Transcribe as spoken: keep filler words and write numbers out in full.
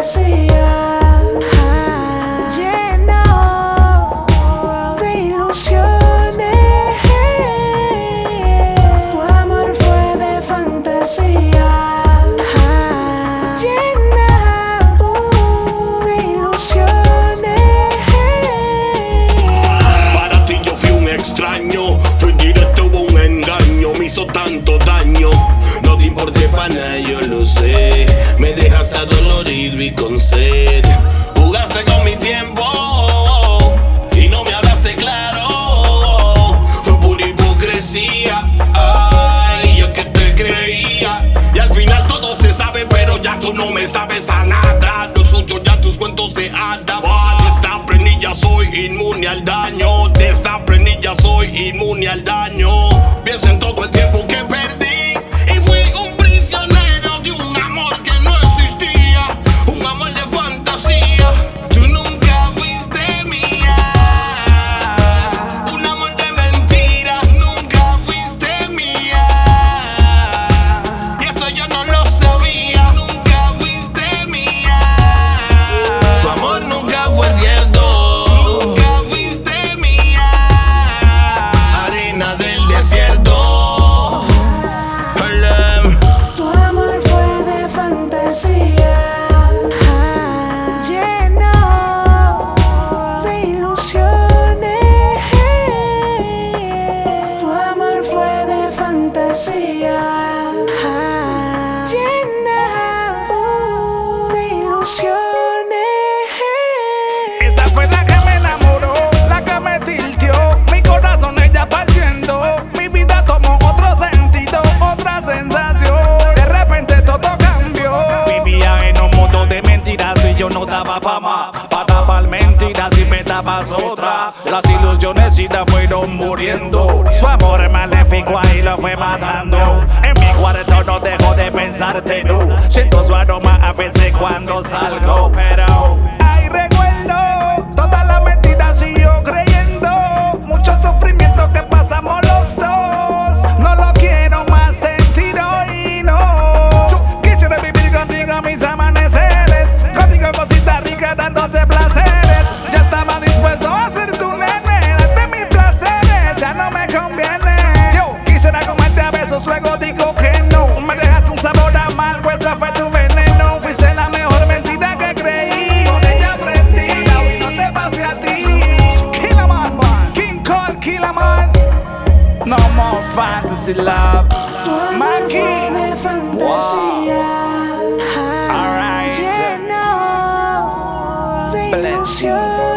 fantasía, lleno de ilusiones. Tu amor fue de fantasía, llena de ilusiones. Para ti yo fui un extraño, fui directo, hubo un engaño, me hizo tanto daño. No te importé para nada, yo lo sé. Me dejaste adolorido y con sed. Jugaste con mi tiempo y no me hablaste claro. Fue pura hipocresía. Ay, yo que te creía. Y al final todo se sabe, pero ya tú no me sabes a nada. Lo suyo ya tus cuentos de hadas. De esta prenilla soy inmune al daño. De esta prenilla soy inmune al daño. Pienso en todo el tiempo que perdí. Lleno de ilusiones. Tu amor fue de fantasía, llena de ilusiones. Esa fue la que me enamoró, la que me tiltió. Mi corazón ella partiendo. Mi vida tomó otro sentido, otra sensación. De repente todo cambió. Vivía en un mundo de mentiras y yo no daba pa' más. Pa' tapar mentiras y me dabas otra. Las ilusiones y la fueron muriendo. Su amor maléfico ahí lo fue matando. En mi cuarto no dejo de pensarte, no. Siento su aroma a veces cuando salgo, pero ay, recuerdo todas las mentiras y yo creyendo. Mucho sufrimiento que pasamos los dos. No lo quiero más sentir hoy, no. Yo quisiera vivir contigo mis amaneceres. Contigo cositas ricas dándote placeres. Ya estaba dispuesto a ser tu nene. Darte mis placeres, ya no me conviene. Yo quisiera comerte a besos, luego digo que no. Me dejaste un sabor amargo, esa fue tu veneno. Fuiste la mejor mentira que creí. Con ella aprendí y no te pasé a ti. Kill 'em all, King Cole, kill 'em all. No more fantasy love. Tu amor fue de fantasía, Alright. lleno de ilusiones.